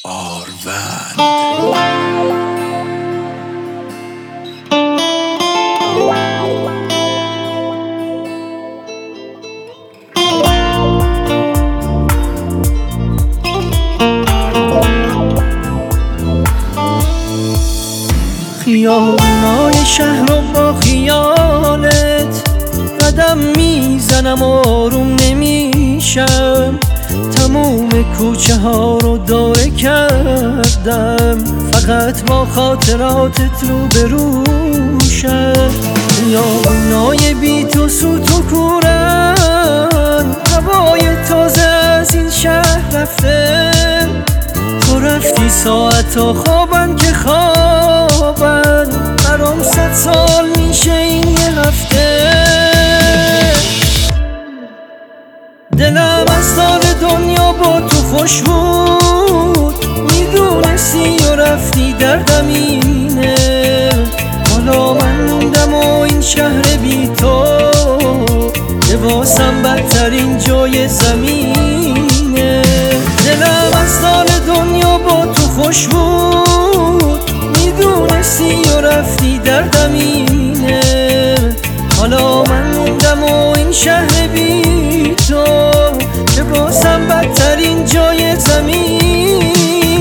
آروند خیابونای شهر رو با خیالت قدم میزنم آروم نمیشم، تموم کوچه ها رو داره کردم فقط با خاطراتت رو بروشم. خیابونای بی تو سوت و کورن، هوای تازه از این شهر رفته، تو رفتی ساعتا خوابن که خوابن، برام 100 سال میشه این یه هفته. دلم از دار دنیا با تو خوش بود، میدونستی و رفتی دردم اینه، حالا من موندم و این شهر بی تو لباسم بدترین جای زمینه. دلم از دار دنیا با تو خوش بود، میدونستی و رفتی دردم اینه، حالا من موندم و این شهر بی تو لباسم بدترین جای زمینه.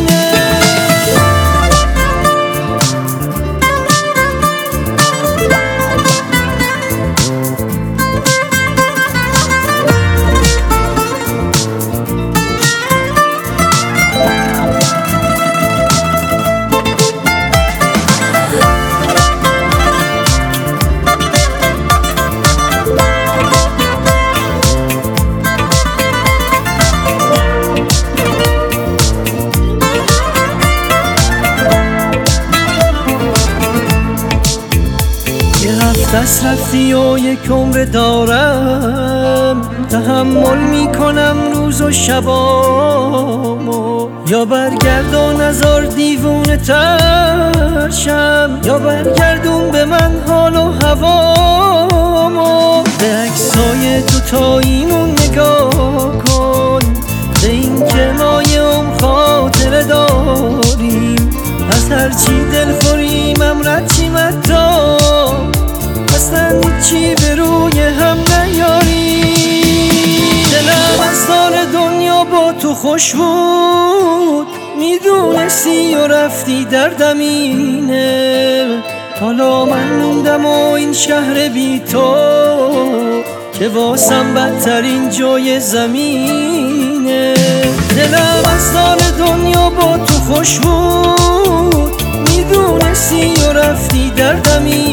دست رفتی و یک عمر دارم، تحمل میکنم روز و شبامو، یا برگردون نزار دیوونه ترشم، یا برگردون به من حال و هوامو. به عکسای دوتاییمون نگاه کن، به این که ما یه عمر خاطره داریم، از هرچی دل خوریم رد چیم حتی اصلا چی به روی هم نیاری. دلم از دار دنیا با تو خوش بود، میدونستی و رفتی دردم اینه، حالا من موندم و این شهر بی تو که واسم بدترین جای زمینه. دلم از دار دنیا با تو خوش بود، میدونستی و رفتی دردم اینه،